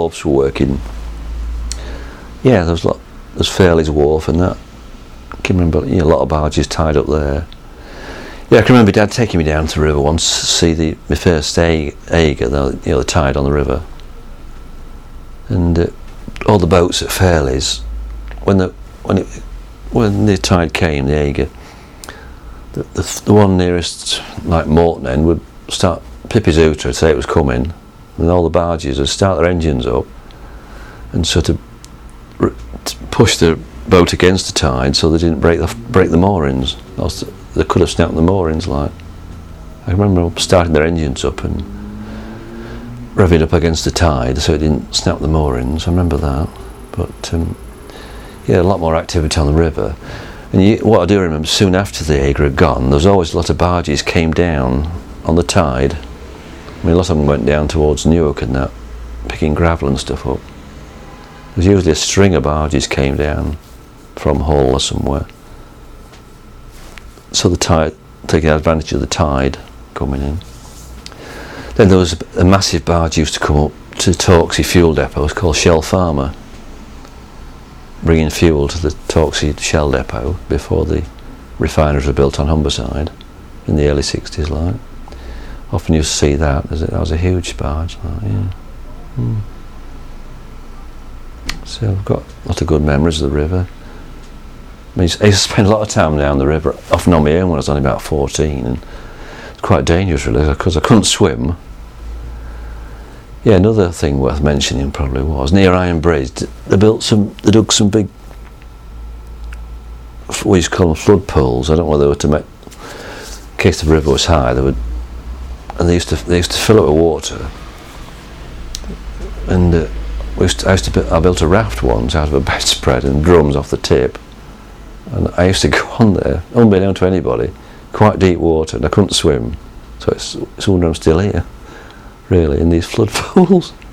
wharves were working. Yeah, there's Fairley's Wharf and that. I can remember, a lot of barges tied up there. Yeah, I can remember Dad taking me down to the river once to see my first Eiger, the tide on the river. And all the boats at Fairley's, when the tide came, the Eiger, the one nearest, like Morton end, would start Pippi's Hooter, say it was coming, and all the barges would start their engines up and sort of push the boat against the tide so they didn't break the moorings. Else they could have snapped the moorings. Like, I remember starting their engines up and revving up against the tide so it didn't snap the moorings. I remember that. But yeah, a lot more activity on the river. And what I do remember, soon after the Eiger had gone, there was always a lot of barges came down on the tide. I mean, a lot of them went down towards Newark and that, picking gravel and stuff up. There was usually a string of barges came down from Hull or somewhere. So the tide, taking advantage of the tide coming in. Then there was a massive barge used to come up to Torksey fuel depot. It was called Shell Farmer, bringing fuel to the Torksey Shell depot before the refineries were built on Humberside in the early 60s. Like, often you see that. That was a huge barge. Like, yeah. So I've got a lot of good memories of the river. I used to spend a lot of time down the river, often on my own when I was only about 14, and it's quite dangerous really because I couldn't swim. Yeah, another thing worth mentioning probably was near Iron Bridge. They dug some big, we used to call them flood pools. I don't know whether they were to make, in case the river was high, and they used to fill it with water. And I built a raft once out of a bedspread and drums off the tip. And I used to go on there, unbeknown to anybody, quite deep water, and I couldn't swim. So it's wonder I'm still here, really, in these flood pools.